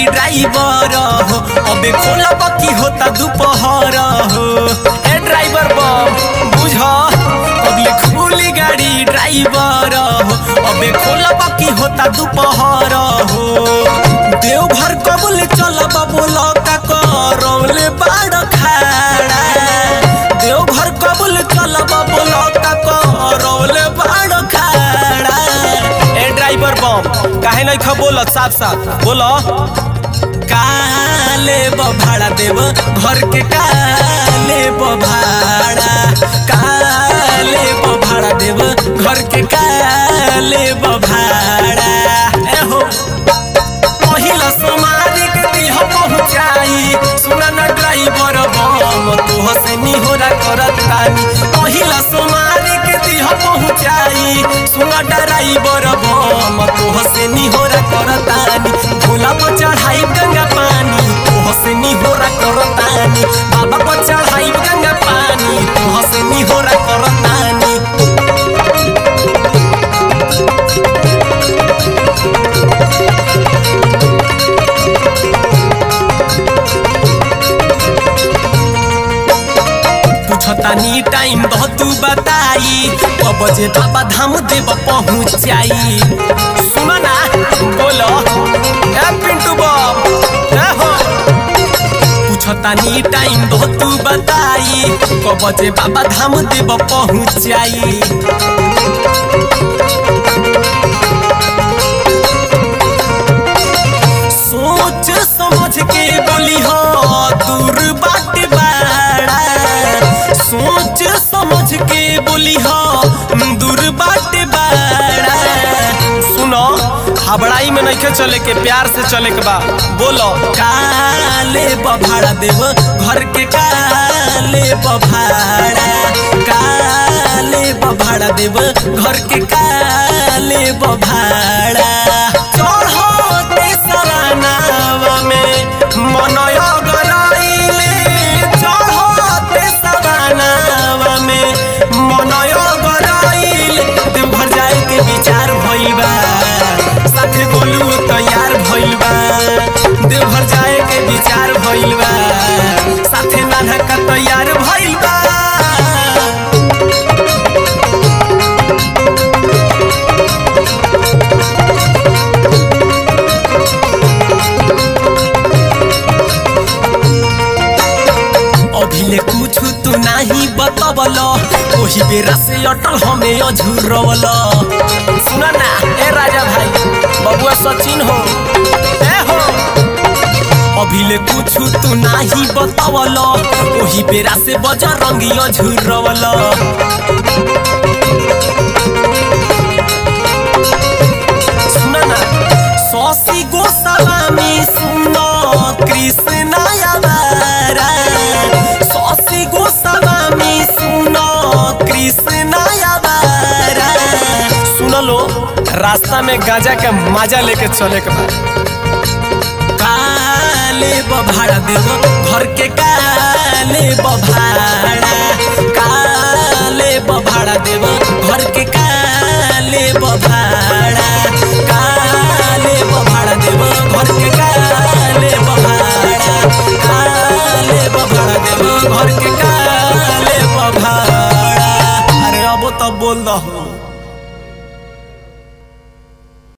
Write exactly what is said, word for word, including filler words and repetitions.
गाड़ी ड्राइवर हो अबे खोला बाकी होता दोपहर हो। ए ड्राइवर बम बुझ अबले खुली गाड़ी ड्राइवर हो अबे खोला बाकी होता दोपहर हो। देवघर कबले चलब बोला का करौले बाड़ खाड़ा देवघर कबले चलब बोला का करौले बाड़ खाड़ा। ए ड्राइवर बम काहे नहीं खा बोल साफ साफ बोलो काले भाड़ा देव घर के काले भाड़ा काले भाड़ा देव घर के काले भाड़ा। एहो पहिला सोमारी के दिह पहुँचाई सुना न ड्राइवर बम तू हसे निहोरा करतानी। पहिला सोमारी के दिह पहुँचाई सुना ड्राइवर बम तू हसे निहोरा करतानी। भोला पर चढ़ाई गंगा पानी तू हसे निहोरा करतानी। बाबा पर चढ़ाई गंगा पानी तू हसे निहोरा करतानी। छतानी टाइम दह तू बताई कब बजे बाबा धाम देव पहुँचाई। सुना ना बोलो ए पिंटू बम ए हो पूछतानी टाइम दह तू बताई कब बजे बाबा धाम देव पहुँचाई। सोच समझ के बोली हो दूर बाट बाड़ा सोच समझ के बोली हो दूर बाट बाड़ा। सुनो हबड़ाई में नहीं चले के प्यार से चले के बा बोलो काले भाड़ा देव घर के काले भाड़ा काले भाड़ा देव घर के काले भाड़ा। चढ़ते सरानावा में मनया गराइले चढ़ते सरानावा में मनया गराइले देवघर जाए के विचार भइल बा साथे बोलू तैयार भइल बा। देवघर जाए के विचार भइल बा साथे नाना का तैयार भइल बा। अभिले कुछ तू नहीं बतबलो ओही बेरा से अटल हमें अझुरवल। सुना ना ए राजा भाई बबुआ सचिन हो ए हो अभिले कुछ तू नहीं बतबलो ओही बेरा से बजरंगी अझुरवल। सुना ना सौसी गोस्वामी सुनो कृष्ण आवारा सौसी गोस्वामी सुनो कृष्ण आवारा। सुन लो रास्ता में गांजा का मजा लेके चले के बाद काले भाड़ा देव घर के काले भाड़ा काले भाड़ा देव घर के काले भाड़ा काले भाड़ा देव घर के काले भाड़ा काले भाड़ा देव घर के काले भाड़ा। अरे अब तो बोल दो।